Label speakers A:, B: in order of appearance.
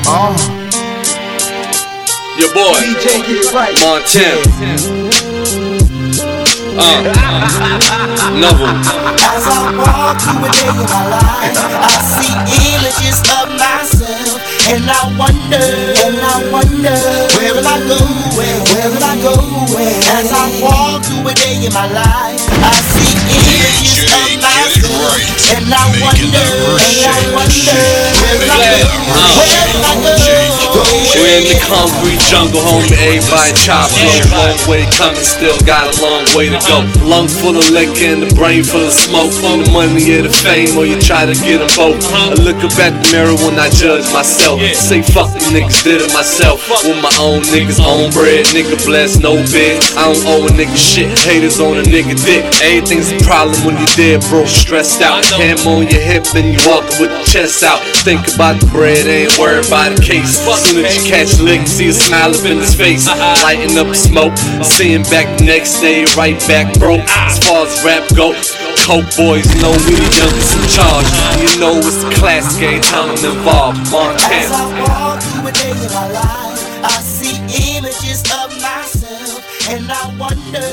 A: Your boy, Montana. Novel.
B: As I walk through a day in my life, I see images of myself, and I wonder, where will I go? Where will I go? As I walk through a day in my life, I see images of myself, and I wonder, where will I go? Where will I go?
A: We're in the concrete jungle, homie, everybody chop low. Long way coming, still got a long way to go. Lungs full of liquor and the brain full of smoke. The money or the fame, or you try to get them both. I look up at the mirror when I judge myself. Say fuck the niggas, did it myself. With my own niggas, own bread, nigga blessed, no bid. I don't owe a nigga shit, haters on a nigga dick. Everything's a problem when you dead broke, stressed out. Hand on your hip and you walking with the chest out. Think about the bread, ain't worried about the case. Soon as you catch a lick, see a smile up in his face. Lighting up the smoke, seeing back the next day, right back broke. As far as rap go, Coke boys know we the youngest in charge. You know it's a classic, every time I'm involved. Montana.
B: As I walk through a day in my life, I see images of myself, and I wonder.